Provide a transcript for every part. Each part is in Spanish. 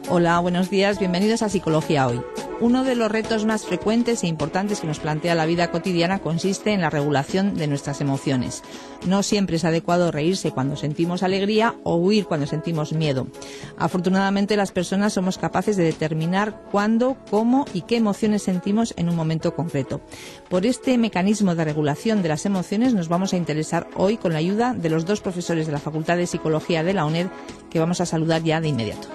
Hola, buenos días, bienvenidos a Psicología Hoy. Uno de los retos más frecuentes e importantes que nos plantea la vida cotidiana consiste en la regulación de nuestras emociones. No siempre es adecuado reírse cuando sentimos alegría o huir cuando sentimos miedo. Afortunadamente, las personas somos capaces de determinar cuándo, cómo y qué emociones sentimos en un momento concreto. Por este mecanismo de regulación de las emociones nos vamos a interesar hoy con la ayuda de los dos profesores de la Facultad de Psicología de la UNED que vamos a saludar ya de inmediato.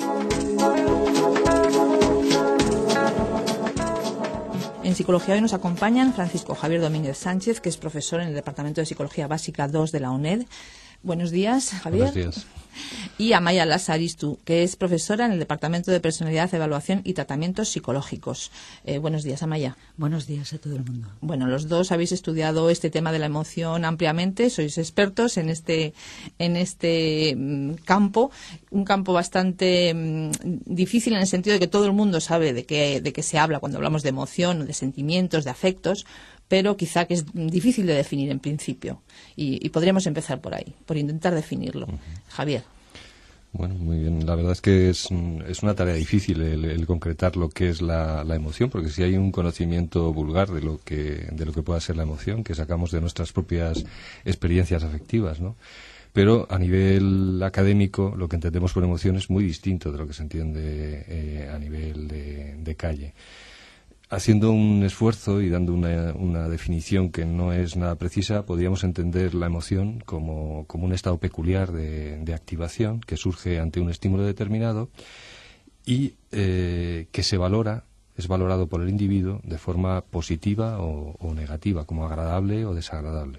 En Psicología Hoy nos acompañan Francisco Javier Domínguez Sánchez, que es profesor en el Departamento de Psicología Básica 2 de la UNED. Buenos días, Javier. Buenos días. Y Amaya Lasaristu, que es profesora en el Departamento de Personalidad, Evaluación y Tratamientos Psicológicos. Buenos días, Amaya. Buenos días a todo el mundo. Bueno, los dos habéis estudiado este tema de la emoción ampliamente, sois expertos en este campo, un campo bastante difícil en el sentido de que todo el mundo sabe de qué se habla cuando hablamos de emoción, de sentimientos, de afectos, pero quizá que es difícil de definir en principio. Y podríamos empezar por ahí, por intentar definirlo. Javier. Bueno, muy bien. La verdad es que es una tarea difícil el concretar lo que es la emoción, porque si hay un conocimiento vulgar de lo que pueda ser la emoción, que sacamos de nuestras propias experiencias afectivas, ¿no? Pero a nivel académico lo que entendemos por emoción es muy distinto de lo que se entiende a nivel de calle. Haciendo un esfuerzo y dando una definición que no es nada precisa, podríamos entender la emoción como un estado peculiar de activación que surge ante un estímulo determinado y que es valorado por el individuo de forma positiva o negativa, como agradable o desagradable.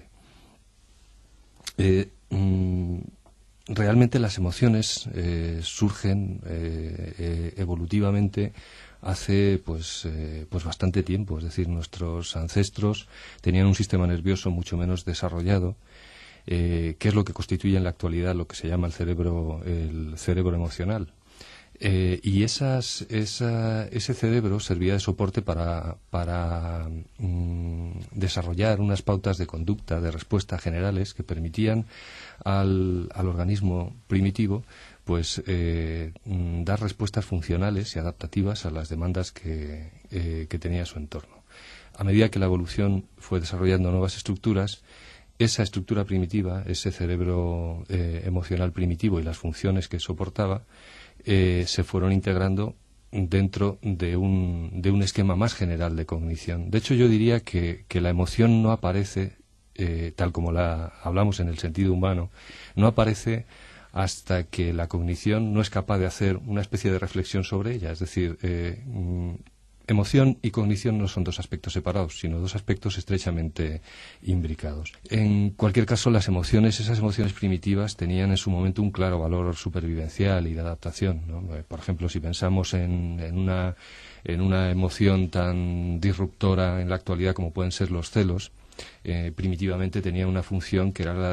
Realmente las emociones surgen evolutivamente hace pues bastante tiempo, es decir, nuestros ancestros tenían un sistema nervioso mucho menos desarrollado, que es lo que constituye en la actualidad lo que se llama el cerebro emocional. Y ese cerebro servía de soporte para desarrollar unas pautas de conducta, de respuesta generales que permitían al organismo primitivo pues dar respuestas funcionales y adaptativas a las demandas que tenía su entorno. A medida que la evolución fue desarrollando nuevas estructuras, esa estructura primitiva, ese cerebro emocional primitivo y las funciones que soportaba se fueron integrando dentro de un esquema más general de cognición. De hecho, yo diría que la emoción no aparece, tal como la hablamos en el sentido humano, no aparece hasta que la cognición no es capaz de hacer una especie de reflexión sobre ella. Es decir, emoción y cognición no son dos aspectos separados, sino dos aspectos estrechamente imbricados. En cualquier caso, esas emociones primitivas, tenían en su momento un claro valor supervivencial y de adaptación, ¿no? Por ejemplo, si pensamos en una emoción tan disruptora en la actualidad como pueden ser los celos, primitivamente tenía una función que era la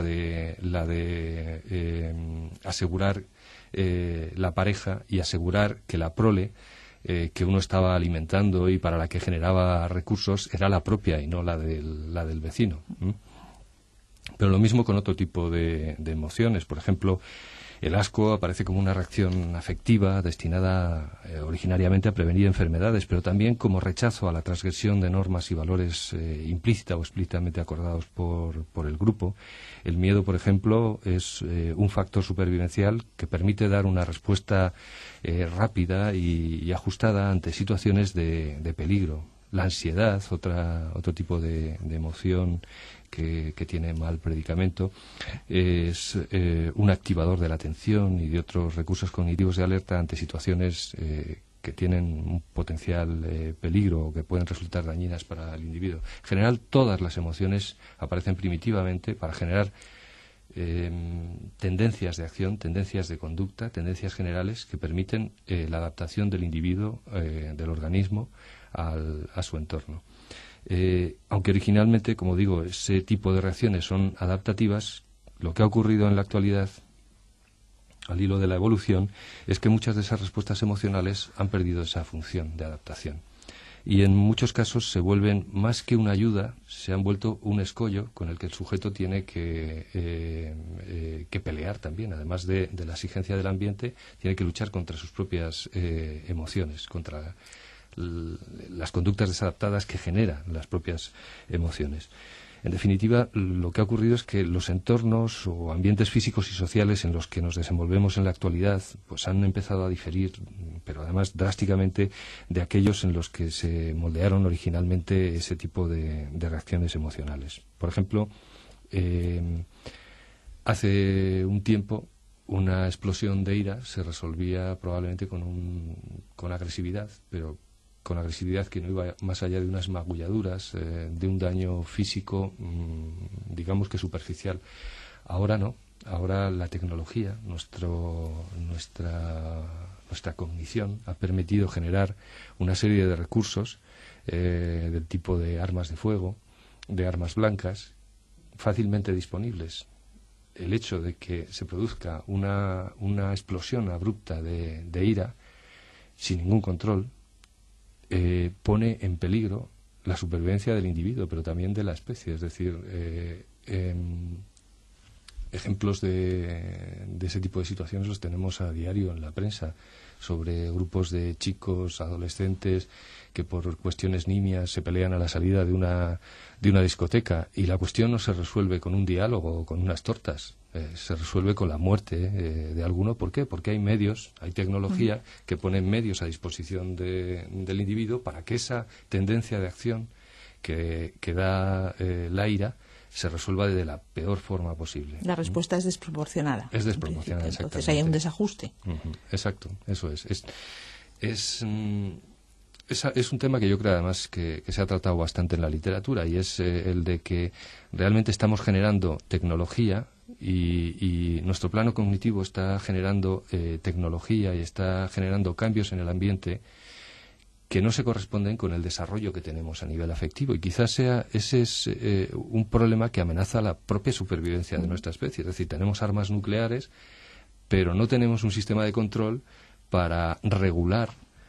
de asegurar la pareja y asegurar que la prole que uno estaba alimentando y para la que generaba recursos era la propia y no la del vecino. Pero lo mismo con otro tipo de emociones. Por ejemplo, el asco aparece como una reacción afectiva destinada originariamente a prevenir enfermedades, pero también como rechazo a la transgresión de normas y valores implícita o explícitamente acordados por el grupo. El miedo, por ejemplo, es un factor supervivencial que permite dar una respuesta rápida y ajustada ante situaciones de peligro. La ansiedad, otro tipo de emoción que tiene mal predicamento, es un activador de la atención y de otros recursos cognitivos de alerta ante situaciones que tienen un potencial peligro o que pueden resultar dañinas para el individuo. En general, todas las emociones aparecen primitivamente para generar tendencias de acción, tendencias de conducta, tendencias generales que permiten la adaptación del individuo, del organismo, a su entorno. Aunque originalmente, como digo, ese tipo de reacciones son adaptativas, lo que ha ocurrido en la actualidad, al hilo de la evolución, es que muchas de esas respuestas emocionales han perdido esa función de adaptación. y en muchos casos se vuelven, más que una ayuda, se han vuelto un escollo con el que el sujeto tiene que pelear también. Además de la exigencia del ambiente, tiene que luchar contra sus propias emociones, contra las conductas desadaptadas que generan las propias emociones. En definitiva, lo que ha ocurrido es que los entornos o ambientes físicos y sociales en los que nos desenvolvemos en la actualidad pues han empezado a diferir, pero además drásticamente, de aquellos en los que se moldearon originalmente ese tipo de reacciones emocionales. Por ejemplo, hace un tiempo una explosión de ira se resolvía probablemente con agresividad, pero con agresividad que no iba más allá de unas magulladuras, de un daño físico, digamos que superficial. Ahora no, ahora la tecnología, nuestra cognición ha permitido generar una serie de recursos del tipo de armas de fuego, de armas blancas, fácilmente disponibles. El hecho de que se produzca una explosión abrupta de ira, sin ningún control, pone en peligro la supervivencia del individuo, pero también de la especie. Es decir, ejemplos de ese tipo de situaciones los tenemos a diario en la prensa, sobre grupos de chicos, adolescentes, que por cuestiones nimias se pelean a la salida de una discoteca, y la cuestión no se resuelve con un diálogo o con unas tortas, se resuelve con la muerte de alguno. ¿Por qué? Porque hay medios, hay tecnología que ponen medios a disposición del individuo para que esa tendencia de acción que da la ira se resuelva de la peor forma posible. La respuesta es desproporcionada. Es desproporcionada, exactamente. Entonces hay un desajuste. Exacto, eso es. Es un tema que yo creo además que se ha tratado bastante en la literatura, y es el de que realmente estamos generando tecnología y nuestro plano cognitivo está generando tecnología y está generando cambios en el ambiente que no se corresponden con el desarrollo que tenemos a nivel afectivo, y quizás ese es un problema que amenaza la propia supervivencia de nuestra especie. Es decir, tenemos armas nucleares, pero no tenemos un sistema de control para regular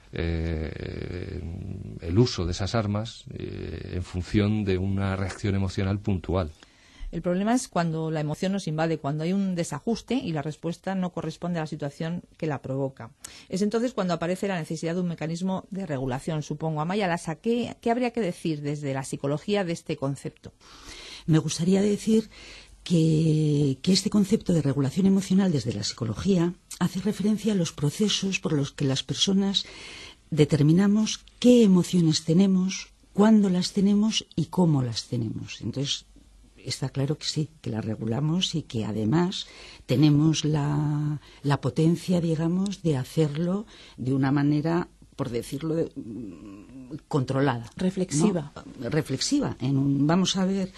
el uso de esas armas en función de una reacción emocional puntual. El problema es cuando la emoción nos invade, cuando hay un desajuste y la respuesta no corresponde a la situación que la provoca. Es entonces cuando aparece la necesidad de un mecanismo de regulación, supongo. Amaya Lasa, ¿qué habría que decir desde la psicología de este concepto? Me gustaría decir que este concepto de regulación emocional desde la psicología hace referencia a los procesos por los que las personas determinamos qué emociones tenemos, cuándo las tenemos y cómo las tenemos. Entonces, está claro que sí, que la regulamos y que además tenemos la potencia, digamos, de hacerlo de una manera, por decirlo, controlada. Reflexiva. ¿No? Reflexiva. Vamos a ver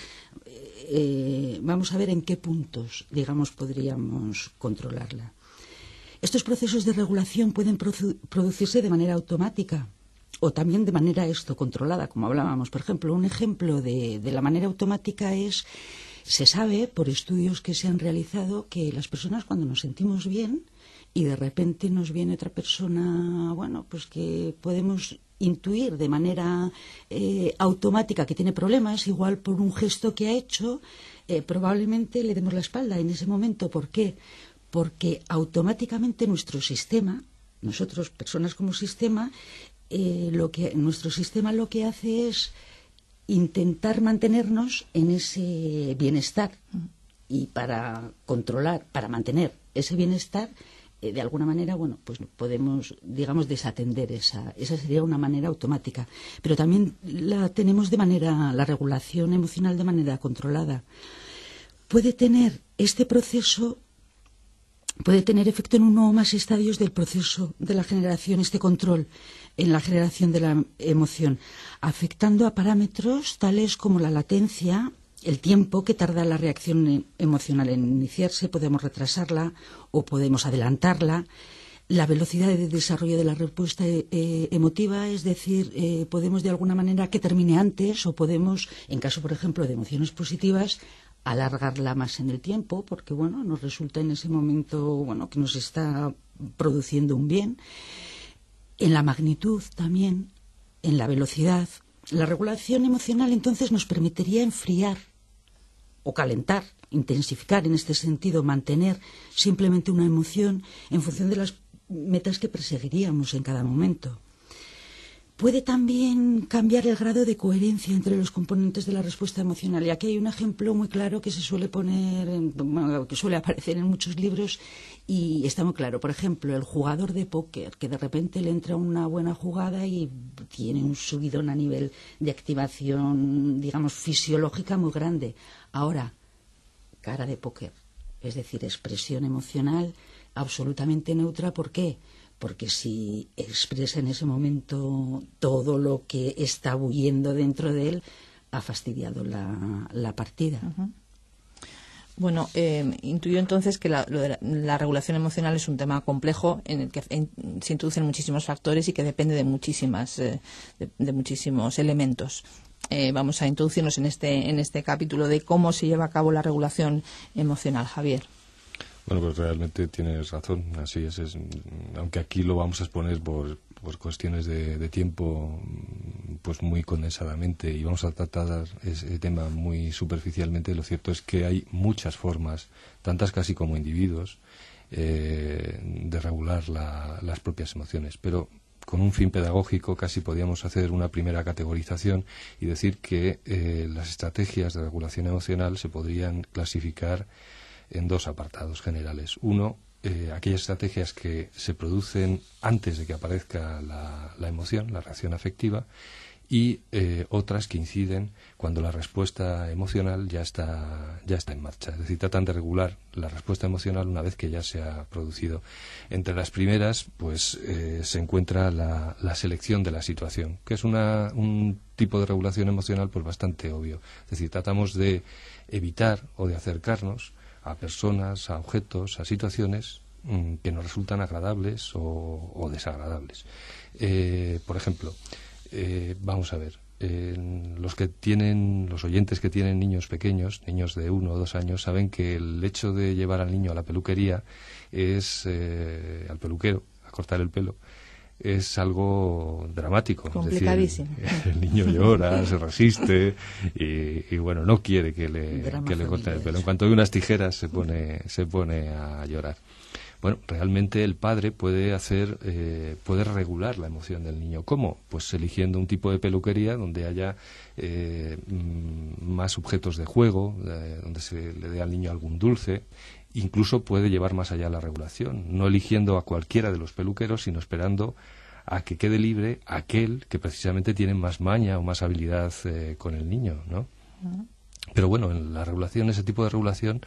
en qué puntos, digamos, podríamos controlarla. Estos procesos de regulación pueden producirse de manera automática o también de manera controlada, como hablábamos. Por ejemplo, un ejemplo de la manera automática se sabe por estudios que se han realizado que las personas, cuando nos sentimos bien y de repente nos viene otra persona, bueno, pues que podemos intuir de manera automática que tiene problemas, igual por un gesto que ha hecho, probablemente le demos la espalda en ese momento. ¿Por qué? Porque automáticamente nuestro sistema, nosotros, personas como sistema, nuestro sistema lo que hace es intentar mantenernos en ese bienestar, y para controlar, para mantener ese bienestar, de alguna manera, bueno, pues podemos, digamos, desatender esa sería una manera automática, pero también la tenemos la regulación emocional de manera controlada. Este proceso puede tener efecto en uno o más estadios del proceso de la generación, este control en la generación de la emoción, afectando a parámetros tales como la latencia, el tiempo que tarda la reacción emocional en iniciarse, podemos retrasarla o podemos adelantarla, la velocidad de desarrollo de la respuesta emotiva, es decir, podemos de alguna manera que termine antes, o podemos, en caso, por ejemplo, de emociones positivas, alargarla más en el tiempo, porque bueno, nos resulta en ese momento, bueno, que nos está produciendo un bien. En la magnitud también, en la velocidad, la regulación emocional entonces nos permitiría enfriar o calentar, intensificar en este sentido, mantener simplemente una emoción en función de las metas que perseguiríamos en cada momento. Puede también cambiar el grado de coherencia entre los componentes de la respuesta emocional. Y aquí hay un ejemplo muy claro que se suele poner, que suele aparecer en muchos libros y está muy claro. Por ejemplo, el jugador de póker, que de repente le entra una buena jugada y tiene un subidón a nivel de activación, digamos, fisiológica muy grande. Ahora, cara de póker, es decir, expresión emocional absolutamente neutra. ¿Por qué? Porque si expresa en ese momento todo lo que está bulliendo dentro de él, ha fastidiado la partida. Uh-huh. Bueno, intuyo entonces que la regulación emocional es un tema complejo en el que se introducen muchísimos factores y que depende de muchísimos elementos. Vamos a introducirnos en este capítulo de cómo se lleva a cabo la regulación emocional. Javier. Bueno, pues realmente tienes razón, así es, aunque aquí lo vamos a exponer por cuestiones de tiempo, pues muy condensadamente, y vamos a tratar ese tema muy superficialmente. Lo cierto es que hay muchas formas, tantas casi como individuos, de regular las propias emociones, pero con un fin pedagógico casi podíamos hacer una primera categorización y decir que las estrategias de regulación emocional se podrían clasificar en dos apartados generales. Uno, aquellas estrategias que se producen antes de que aparezca la emoción, la reacción afectiva, y otras que inciden cuando la respuesta emocional ya está en marcha. Es decir, tratan de regular la respuesta emocional una vez que ya se ha producido. Entre las primeras, pues se encuentra la selección de la situación, que es un tipo de regulación emocional pues bastante obvio. Es decir, tratamos de evitar o de acercarnos a personas, a objetos, a situaciones que nos resultan agradables o desagradables. Por ejemplo, vamos a ver, los oyentes que tienen niños pequeños, niños de 1 o 2 años, saben que el hecho de llevar al niño a la peluquería al peluquero, a cortar el pelo, es algo dramático. Complicadísimo. Es decir, el niño llora, se resiste y bueno, no quiere que le corten el pelo. En cuanto ve unas tijeras se pone a llorar. Bueno, realmente el padre puede regular la emoción del niño. ¿Cómo? Pues eligiendo un tipo de peluquería donde haya más objetos de juego, donde se le dé al niño algún dulce. Incluso puede llevar más allá la regulación, no eligiendo a cualquiera de los peluqueros, sino esperando a que quede libre aquel que precisamente tiene más maña o más habilidad con el niño, ¿no? Pero bueno, en la regulación, ese tipo de regulación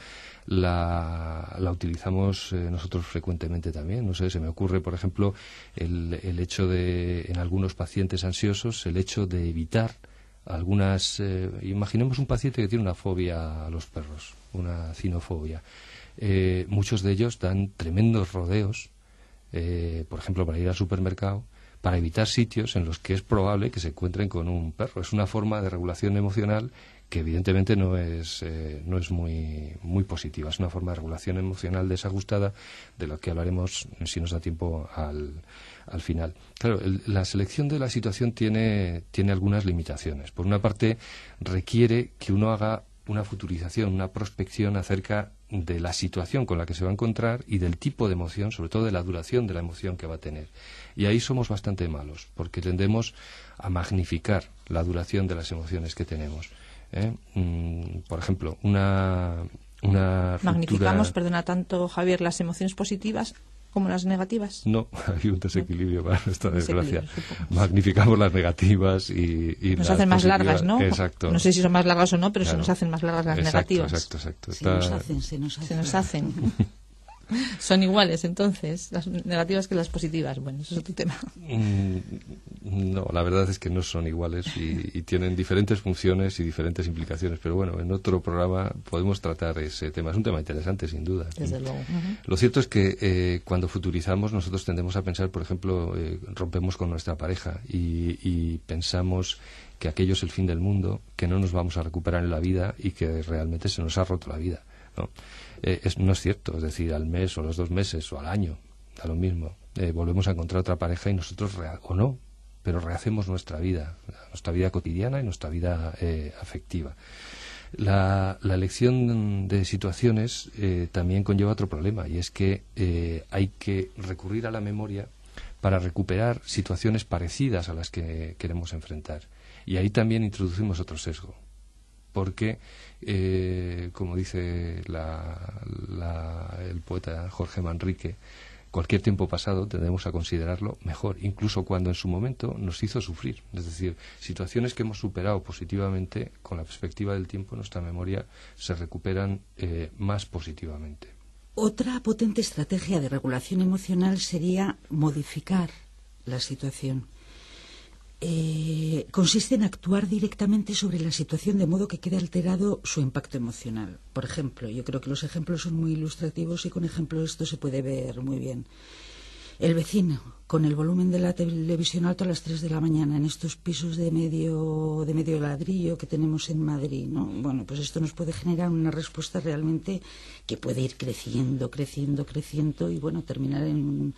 la utilizamos nosotros frecuentemente también. No sé, se me ocurre, por ejemplo, el hecho de, en algunos pacientes ansiosos, el hecho de evitar imaginemos un paciente que tiene una fobia a los perros, una cinofobia. Muchos de ellos dan tremendos rodeos, por ejemplo, para ir al supermercado, para evitar sitios en los que es probable que se encuentren con un perro. Es una forma de regulación emocional que evidentemente no es muy positiva. Es una forma de regulación emocional desajustada, de la que hablaremos, si nos da tiempo, al final. Claro, la selección de la situación tiene algunas limitaciones. Por una parte, requiere que uno haga una futurización, una prospección acerca de la situación con la que se va a encontrar y del tipo de emoción, sobre todo de la duración de la emoción que va a tener. Y ahí somos bastante malos, porque tendemos a magnificar la duración de las emociones que tenemos. Por ejemplo, una ¿Magnificamos, ruptura... perdona tanto, Javier, las emociones positivas como las negativas? No, hay un desequilibrio para nuestra desgracia. Magnificamos las negativas y nos las hacen más positivas. largas, ¿no? Exacto. No sé si son más largas o no, pero claro. se nos hacen más largas las negativas. Exacto. Se nos hacen. Son iguales, entonces, las negativas que las positivas. Bueno, eso es otro tema. No, la verdad es que no son iguales y tienen diferentes funciones y diferentes implicaciones. Pero bueno, en otro programa podemos tratar ese tema. Es un tema interesante, sin duda. Desde luego. Uh-huh. Lo cierto es que cuando futurizamos, nosotros tendemos a pensar, por ejemplo, rompemos con nuestra pareja y pensamos que aquello es el fin del mundo, que no nos vamos a recuperar en la vida y que realmente se nos ha roto la vida, ¿no? No es cierto, es decir, al mes o a los 2 meses o al año, da lo mismo. Volvemos a encontrar otra pareja y nosotros, o no, pero rehacemos nuestra vida cotidiana y nuestra vida afectiva. La elección de situaciones también conlleva otro problema, y es que hay que recurrir a la memoria para recuperar situaciones parecidas a las que queremos enfrentar. Y ahí también introducimos otro sesgo, porque, como dice el poeta Jorge Manrique, cualquier tiempo pasado tendemos a considerarlo mejor, incluso cuando en su momento nos hizo sufrir. Es decir, situaciones que hemos superado positivamente, con la perspectiva del tiempo, nuestra memoria se recuperan más positivamente. Otra potente estrategia de regulación emocional sería modificar la situación. Consiste en actuar directamente sobre la situación de modo que quede alterado su impacto emocional. Por ejemplo, yo creo que los ejemplos son muy ilustrativos y con ejemplos esto se puede ver muy bien. El vecino, con el volumen de la televisión alto a las 3 de la mañana en estos pisos de medio ladrillo que tenemos en Madrid, ¿no? Bueno, pues esto nos puede generar una respuesta realmente que puede ir creciendo y bueno, terminar en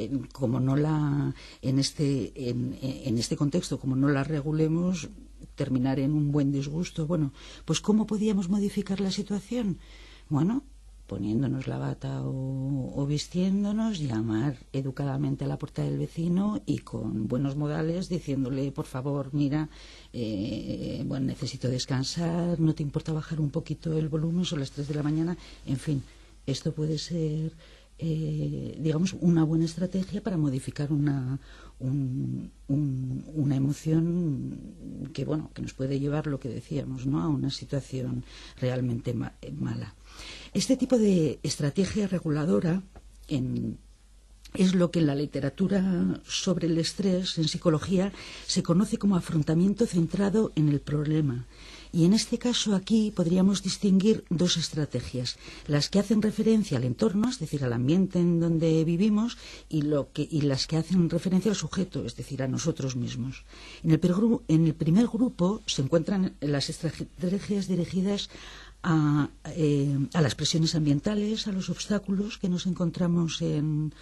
este contexto, como no la regulemos, terminar en un buen disgusto. Bueno, pues ¿cómo podíamos modificar la situación? Bueno, poniéndonos la bata o vistiéndonos, llamar educadamente a la puerta del vecino y con buenos modales diciéndole, por favor, mira, necesito descansar, no te importa bajar un poquito el volumen, son las 3 de la mañana, en fin, esto puede ser, una buena estrategia para modificar una emoción que nos puede llevar, lo que decíamos, ¿no?, a una situación realmente mala. Este tipo de estrategia reguladora es lo que en la literatura sobre el estrés, en psicología, se conoce como afrontamiento centrado en el problema. Y en este caso aquí podríamos distinguir dos estrategias, las que hacen referencia al entorno, es decir, al ambiente en donde vivimos, y las que hacen referencia al sujeto, es decir, a nosotros mismos. En el primer grupo se encuentran las estrategias dirigidas a las presiones ambientales, a los obstáculos que nos encontramos en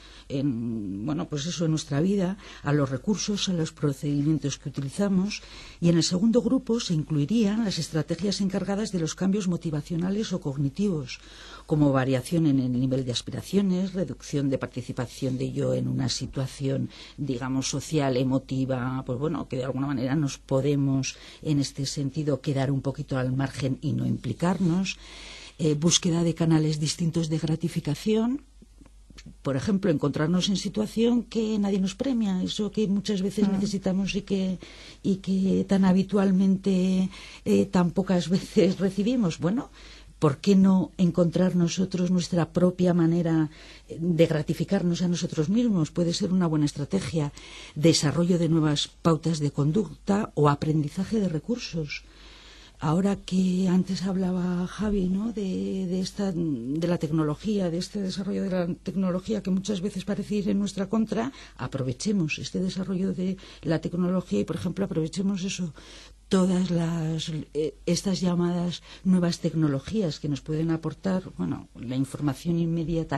nuestra vida, a los recursos, a los procedimientos que utilizamos, y en el segundo grupo se incluirían las estrategias encargadas de los cambios motivacionales o cognitivos, como variación en el nivel de aspiraciones, reducción de participación de yo en una situación, digamos, social, emotiva, que de alguna manera nos podemos, en este sentido, quedar un poquito al margen y no implicarnos. Búsqueda de canales distintos de gratificación, por ejemplo, encontrarnos en situación que nadie nos premia, eso que muchas veces necesitamos y que tan habitualmente tan pocas veces recibimos. Bueno, ¿por qué no encontrar nosotros nuestra propia manera de gratificarnos a nosotros mismos? Puede ser una buena estrategia. Desarrollo de nuevas pautas de conducta o aprendizaje de recursos. Ahora que antes hablaba Javi, ¿no?, de la tecnología, de este desarrollo de la tecnología que muchas veces parece ir en nuestra contra, aprovechemos este desarrollo de la tecnología y, por ejemplo, aprovechemos eso, todas estas llamadas nuevas tecnologías que nos pueden aportar, la información inmediata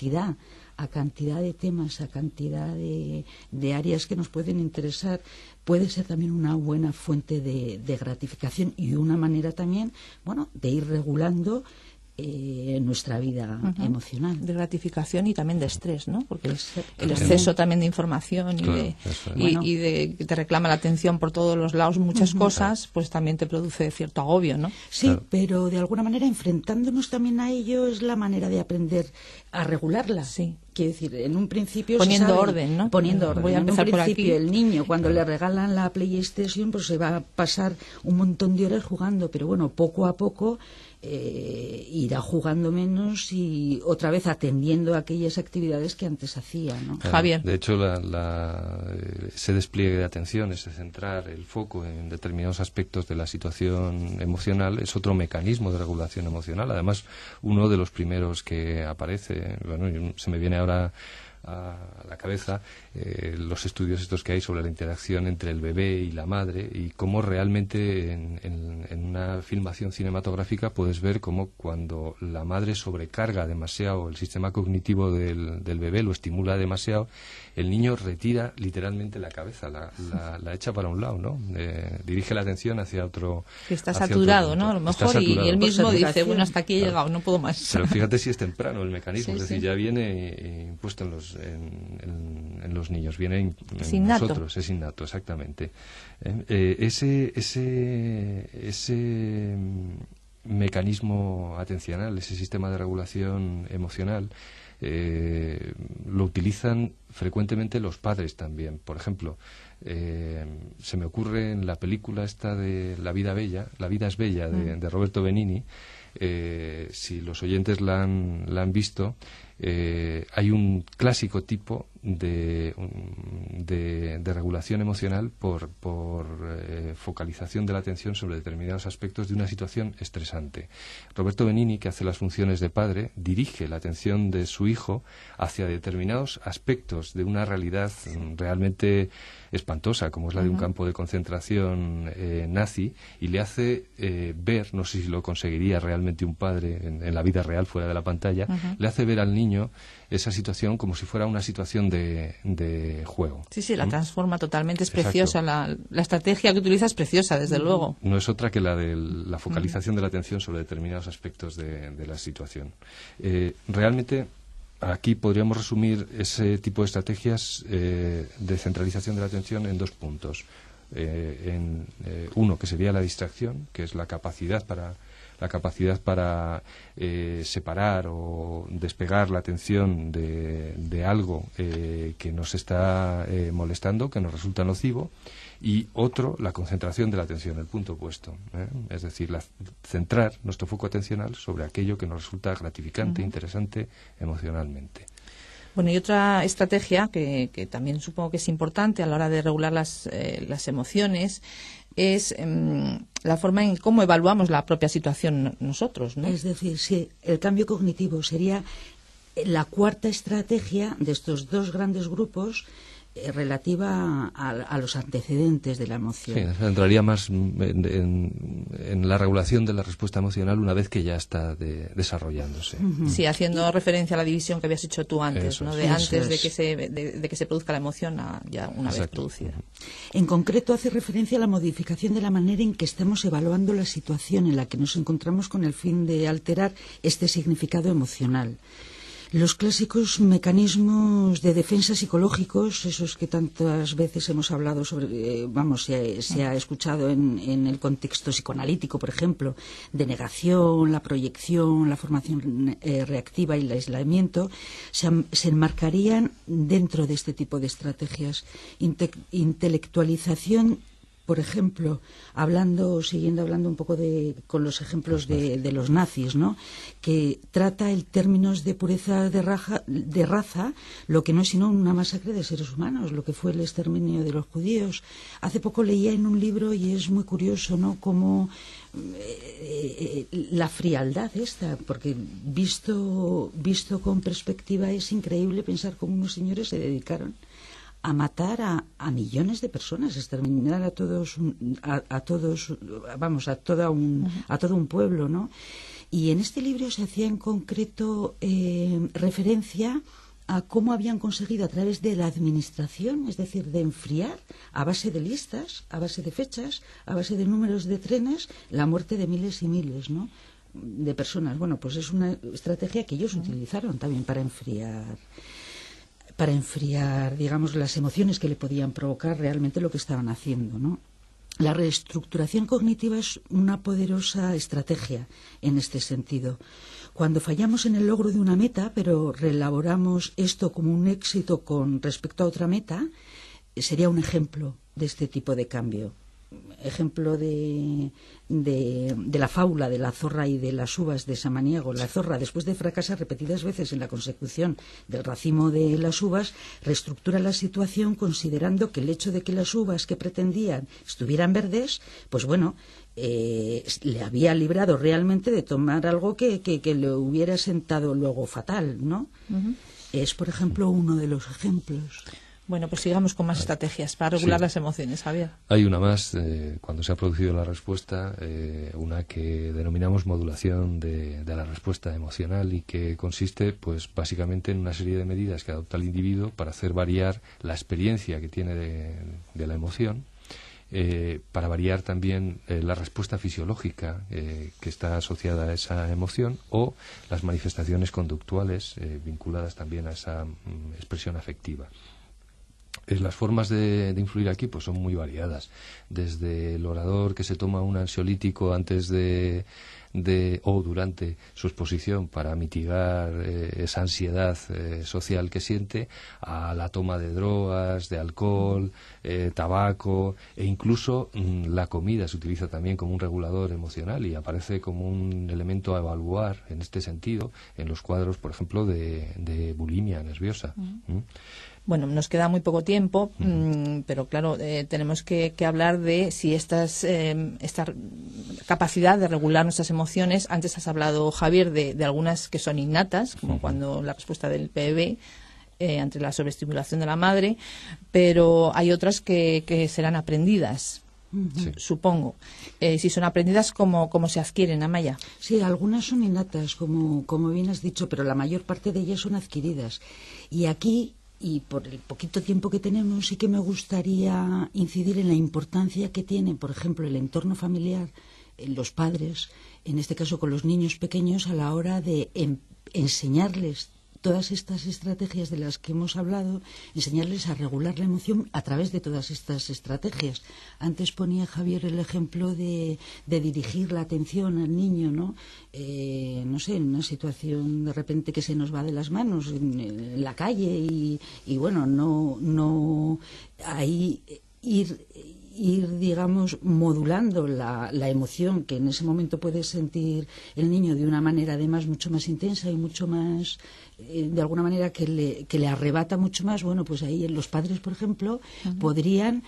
a cantidad de temas, a cantidad de áreas que nos pueden interesar, puede ser también una buena fuente de gratificación y una manera también, de ir regulando nuestra vida emocional. De gratificación y también de estrés, ¿no? Porque el exceso también de información y que te reclama la atención por todos los lados, muchas cosas, pues también te produce cierto agobio, ¿no? Sí, pero de alguna manera enfrentándonos también a ello es la manera de aprender a regularla. Sí. Quiero decir, en un principio poniendo orden, ¿no? Poniendo orden. Voy a empezar en un principio, por aquí. El niño, cuando le regalan la PlayStation, pues se va a pasar un montón de horas jugando, pero poco a poco irá jugando menos y otra vez atendiendo a aquellas actividades que antes hacía, ¿no? Javier. De hecho, ese despliegue de atención, ese centrar el foco en determinados aspectos de la situación emocional, es otro mecanismo de regulación emocional. Además, uno de los primeros que aparece, se me viene ahora la cabeza los estudios estos que hay sobre la interacción entre el bebé y la madre, y cómo realmente en una filmación cinematográfica puedes ver cómo cuando la madre sobrecarga demasiado el sistema cognitivo del bebé, lo estimula demasiado, el niño retira literalmente la cabeza, la echa para un lado, ¿no? Dirige la atención hacia otro. Que está saturado, ¿no? A lo mejor, y él mismo dice, bueno, hasta aquí he llegado, no puedo más. Pero fíjate si es temprano el mecanismo, Sí, es decir, sí. ya viene impuesto en los niños, viene en Es innato. nosotros, es innato, exactamente. Ese mecanismo atencional, ese sistema de regulación emocional, lo utilizan frecuentemente los padres también. Por ejemplo, se me ocurre en la película esta de La vida es bella, de Roberto Benigni. Si los oyentes la han visto, hay un clásico tipo de regulación emocional por focalización de la atención sobre determinados aspectos de una situación estresante. Roberto Benigni, que hace las funciones de padre, dirige la atención de su hijo hacia determinados aspectos de una realidad realmente espantosa, como es la de un campo de concentración nazi, y le hace ver, no sé si lo conseguiría realmente un padre en la vida real fuera de la pantalla, le hace ver al niño esa situación como si fuera una situación de juego. Sí, la transforma totalmente, es Exacto. preciosa, la estrategia que utiliza es preciosa, desde luego. No es otra que la de la focalización de la atención sobre determinados aspectos de la situación. Realmente, aquí podríamos resumir ese tipo de estrategias de centralización de la atención en 2 puntos. Uno, que sería la distracción, que es la capacidad para separar o despegar la atención de algo que nos está molestando, que nos resulta nocivo, y otro, la concentración de la atención, el punto opuesto, es decir, centrar nuestro foco atencional sobre aquello que nos resulta gratificante, interesante emocionalmente. Bueno, y otra estrategia que también supongo que es importante a la hora de regular las emociones es la forma en cómo evaluamos la propia situación nosotros, ¿no? Es decir, sí, el cambio cognitivo sería la cuarta estrategia de estos 2 grandes grupos relativa a los antecedentes de la emoción. Sí, entraría más en la regulación de la respuesta emocional una vez que ya está desarrollándose. Sí, haciendo referencia a la división que habías hecho tú antes, Eso ¿no? es. De antes Eso de es. que se produzca la emoción ya una vez Exacto. producida. En concreto, hace referencia a la modificación de la manera en que estamos evaluando la situación en la que nos encontramos con el fin de alterar este significado emocional. Los clásicos mecanismos de defensa psicológicos, esos que tantas veces hemos hablado sobre, se ha escuchado en el contexto psicoanalítico, por ejemplo, de negación, la proyección, la formación reactiva y el aislamiento, se enmarcarían dentro de este tipo de estrategias. Intelectualización, por ejemplo, siguiendo hablando un poco con los ejemplos de los nazis, ¿no? Que trata en términos de pureza de raza, lo que no es sino una masacre de seres humanos, lo que fue el exterminio de los judíos. Hace poco leía en un libro, y es muy curioso, ¿no?, cómo la frialdad esta, porque visto con perspectiva es increíble pensar cómo unos señores se dedicaron a matar a millones de personas, exterminar a todo un pueblo, ¿no? Y en este libro se hacía en concreto referencia a cómo habían conseguido a través de la administración, es decir, de enfriar a base de listas, a base de fechas, a base de números de trenes, la muerte de miles y miles, ¿no?, de personas. Bueno, pues es una estrategia que ellos utilizaron también para enfriar, digamos, las emociones que le podían provocar realmente lo que estaban haciendo, ¿no? La reestructuración cognitiva es una poderosa estrategia en este sentido. Cuando fallamos en el logro de una meta, pero reelaboramos esto como un éxito con respecto a otra meta, sería un ejemplo de este tipo de cambio. Ejemplo de la fábula de la zorra y de las uvas de Samaniego. La zorra, después de fracasar repetidas veces en la consecución del racimo de las uvas, reestructura la situación considerando que el hecho de que las uvas que pretendían estuvieran verdes, pues bueno, le había librado realmente de tomar algo que le hubiera sentado luego fatal, ¿no? Es, por ejemplo, uno de los ejemplos. Bueno, pues sigamos con más estrategias para regular las emociones, Javier. Hay una más, cuando se ha producido la respuesta, una que denominamos modulación de la respuesta emocional y que consiste, pues, básicamente en una serie de medidas que adopta el individuo para hacer variar la experiencia que tiene de la emoción, para variar también la respuesta fisiológica que está asociada a esa emoción o las manifestaciones conductuales vinculadas también a esa expresión afectiva. Las formas de influir aquí pues son muy variadas, desde el orador que se toma un ansiolítico antes o durante su exposición para mitigar esa ansiedad social que siente, a la toma de drogas, de alcohol, tabaco, e incluso la comida se utiliza también como un regulador emocional y aparece como un elemento a evaluar en este sentido en los cuadros, por ejemplo, de bulimia nerviosa. Bueno, nos queda muy poco tiempo, pero claro, tenemos que hablar de si esta capacidad de regular nuestras emociones. Antes has hablado, Javier, de algunas que son innatas, como cuando la respuesta del PEB ante la sobreestimulación de la madre, pero hay otras que serán aprendidas. Sí. Supongo. Si son aprendidas, ¿cómo se adquieren, Amaya? Sí, algunas son innatas, como bien has dicho, pero la mayor parte de ellas son adquiridas. Y aquí, y por el poquito tiempo que tenemos, sí que me gustaría incidir en la importancia que tiene, por ejemplo, el entorno familiar, los padres, en este caso con los niños pequeños, a la hora de enseñarles todas estas estrategias de las que hemos hablado, enseñarles a regular la emoción a través de todas estas estrategias. Antes ponía Javier el ejemplo de dirigir la atención al niño, ¿no? No sé, en una situación de repente que se nos va de las manos en la calle y bueno, no ahí ir, digamos, modulando la emoción que en ese momento puede sentir el niño de una manera además mucho más intensa y mucho más, de alguna manera que le arrebata mucho más. Bueno, pues ahí los padres, por ejemplo, podrían,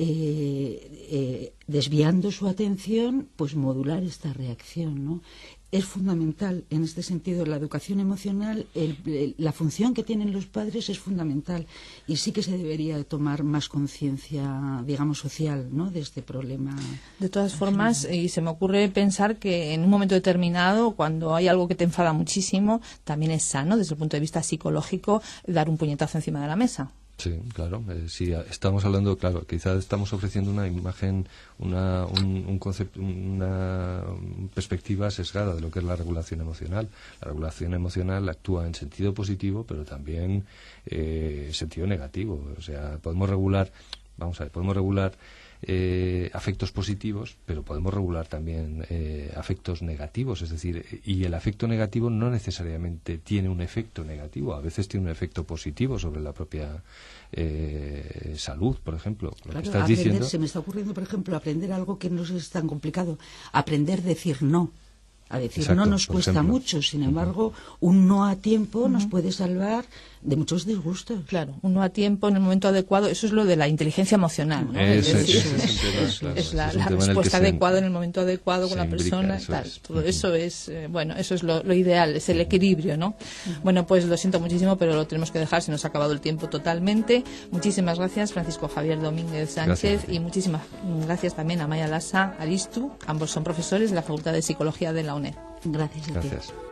desviando su atención, pues modular esta reacción, ¿no? Es fundamental en este sentido la educación emocional, la función que tienen los padres es fundamental y sí que se debería tomar más conciencia, digamos, social, ¿no?, de este problema. De todas formas, y se me ocurre pensar que en un momento determinado, cuando hay algo que te enfada muchísimo, también es sano desde el punto de vista psicológico dar un puñetazo encima de la mesa. Sí, claro. Si estamos hablando, claro, quizás estamos ofreciendo una imagen, un concepto, una perspectiva sesgada de lo que es la regulación emocional. La regulación emocional actúa en sentido positivo, pero también en sentido negativo. O sea, podemos regular afectos positivos, pero podemos regular también afectos negativos, es decir, y el afecto negativo no necesariamente tiene un efecto negativo, a veces tiene un efecto positivo sobre la propia salud, por ejemplo. Lo claro, que estás diciendo... Se me está ocurriendo, por ejemplo, aprender algo que no es tan complicado, aprender a decir no. A decir, exacto, no nos cuesta mucho, sin embargo, un no a tiempo nos puede salvar de muchos disgustos. Claro, un no a tiempo en el momento adecuado, eso es lo de la inteligencia emocional, ¿no? Es la respuesta adecuada en el momento adecuado con la persona, tal. Todo eso es, bueno, eso es lo ideal, es el equilibrio, ¿no? Bueno, pues lo siento muchísimo, pero lo tenemos que dejar, se nos ha acabado el tiempo totalmente. Muchísimas gracias, Francisco Javier Domínguez Sánchez, y muchísimas gracias también a Amaya Lasa Aristu, ambos son profesores de la Facultad de Psicología de la UNED. Gracias a ti. Gracias.